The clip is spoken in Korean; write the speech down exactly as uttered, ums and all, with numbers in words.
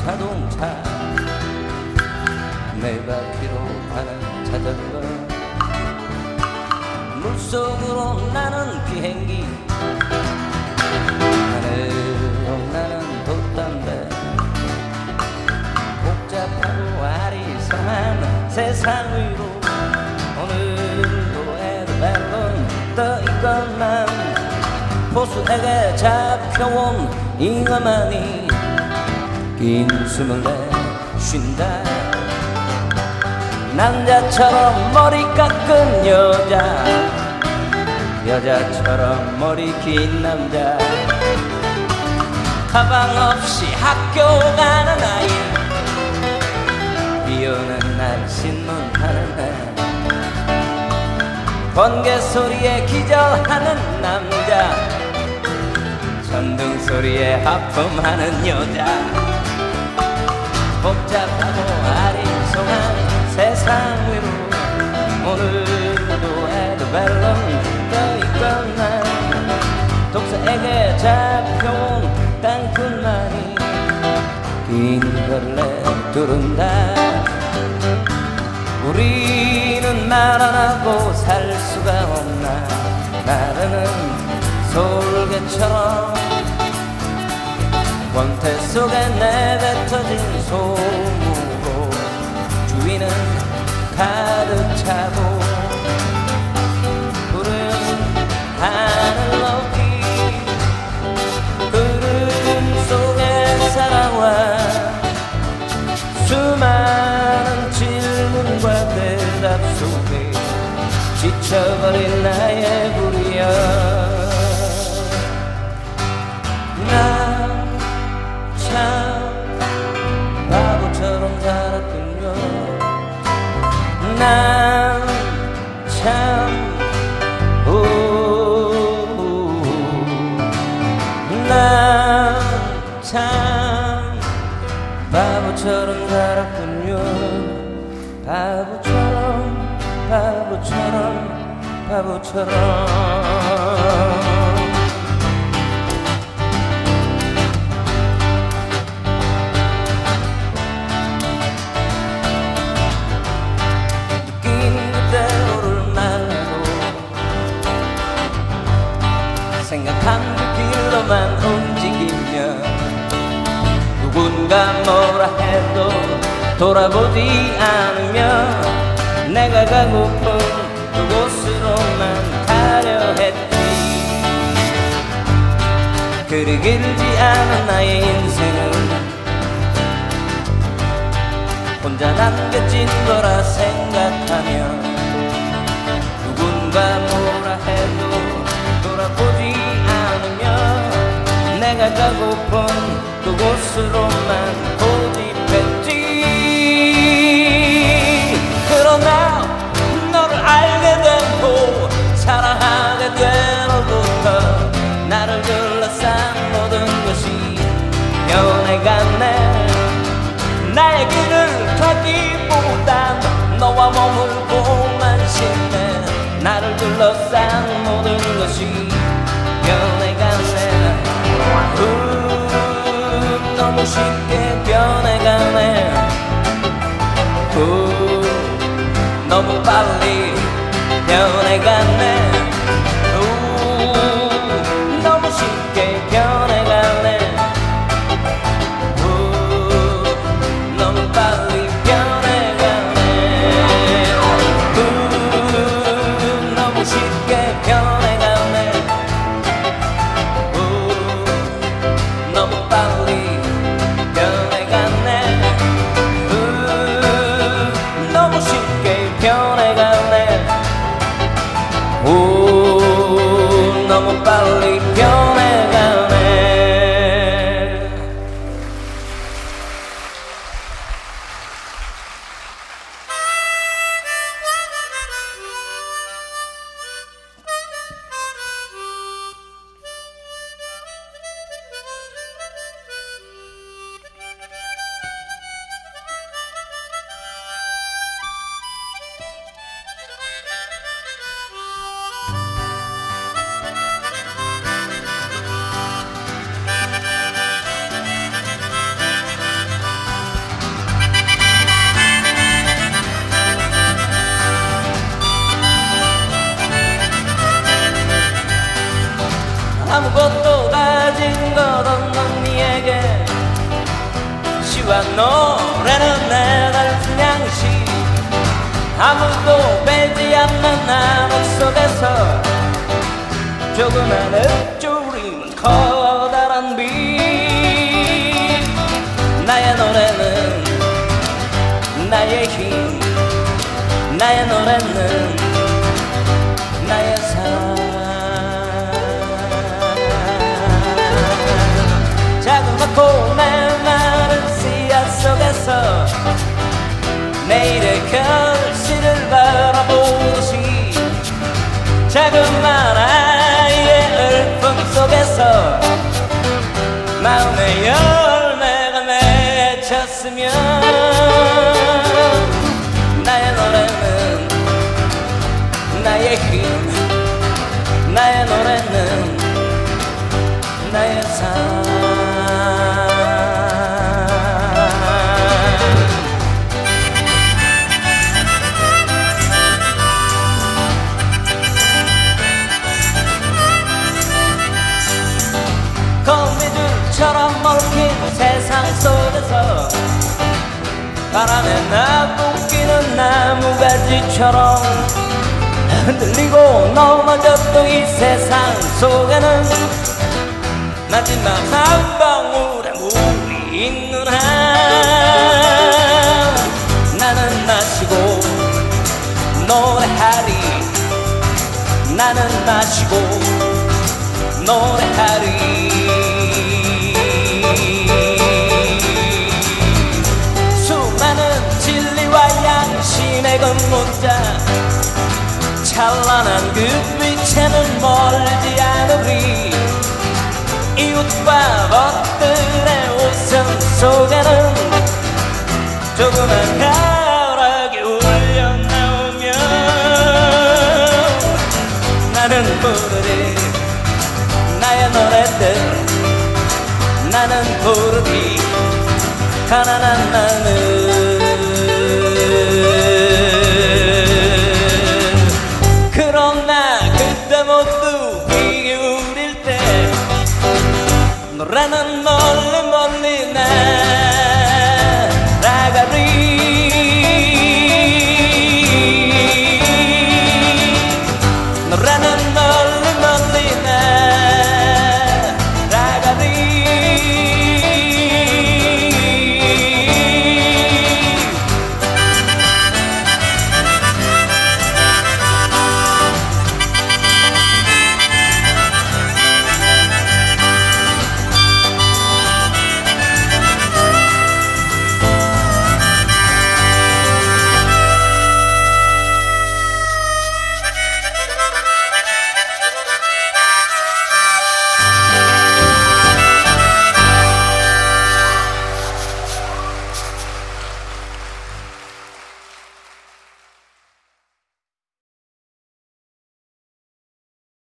자동차 네 바퀴로 가는 자전거 물속으로 나는 비행기 하늘로 나는 돛담배 복잡하고 아리송한 세상 위로 오늘도 에드벨론 떠있건만 보수에게 잡혀온 잉어만이 긴 숨을 내쉰다 남자처럼 머리 깎은 여자 여자처럼 머리 긴 남자 가방 없이 학교 가는 아이 비오는 날 신문하는 날 번개 소리에 기절하는 남자 전등 소리에 하품하는 여자 복잡하고 아리송한 세상 위로 오늘도 에드벨론 떠있건만 독서에게 잡혀온 땅끝만이 긴 걸레 두른다 우리는 말 안 하고 살 수가 없나 나르는 솔개처럼 권태 속에 내뱉어진 소문으로 주위는 가득 차고 구름 하늘 높이 구름 속에 살아와 수많은 질문과 대답 속에 지쳐버린 나의 불이여 나 참 바보처럼 살았군요 난 참 난 참 바보처럼 살았군요 바보처럼 바보처럼 바보처럼 생각한 그 길로만 움직이며 누군가 뭐라 해도 돌아보지 않으며 내가 가고픈 그곳으로만 가려 했지 그리 길지 않은 나의 인생은 혼자 남겨진 거라 생각하며 누군가 뭐라 해도 돌아보지 않으며 내가 가고픈 그곳으로만 고집했지 그러나 너를 알게 되고 사랑하게 되로부터 나를 둘러싼 모든 것이 변해갔네 나의 길을 가기보단 너와 머물고만 싶네 나를 둘러싼 모든 것이 변해가네 후, 너무 쉽게 변해가네 후, 너무 빨리 변해가네 후, 너무 쉽게 변해가네 후, 너무 빨리 변해가네 후, 너무 쉽게 변해가네 후, 너무 빨리 변해가네 후, 너무 쉽게 변해가네 후, 너무 빨리 변해가네 아무것도 가진 것 없는 네에게 시원 노래는 내 달픈 양식 아무도 빼지 않는 나무 속에서 조그만 읊조리는 커다란 빛 나의 노래는 나의 힘 나의 노래는 나의 삶 자그맣고 메마른 씨앗 속에서 내일의 결실을 바라보듯이 자그마한 아이의 울품 속에서 마음의 열매가 맺혔으면 나의 노래는 나의 힘 나의 노래는 나의 삶 거미줄처럼 먹힌 세상 속에서 바람에 나부끼는 나무가지처럼 흔들리고 넘어졌던 이 세상 속에는 마지막 한 방울의 물이 있는 한 나는 마시고 노래하리 나는 마시고 노래하리 수많은 진리와 양심의 근문자 찬란한 그 빛에는 멀지 않으리 이웃과 벗들의 웃음 속에는 조그만 가락이 울려나오며 나는 부르리 나의 노래들 나는 부르리 가난한 마음을 그러나 그때 모두 귀 기울일 때 노래는 멀리 멀리 날아가리 노래는 멀리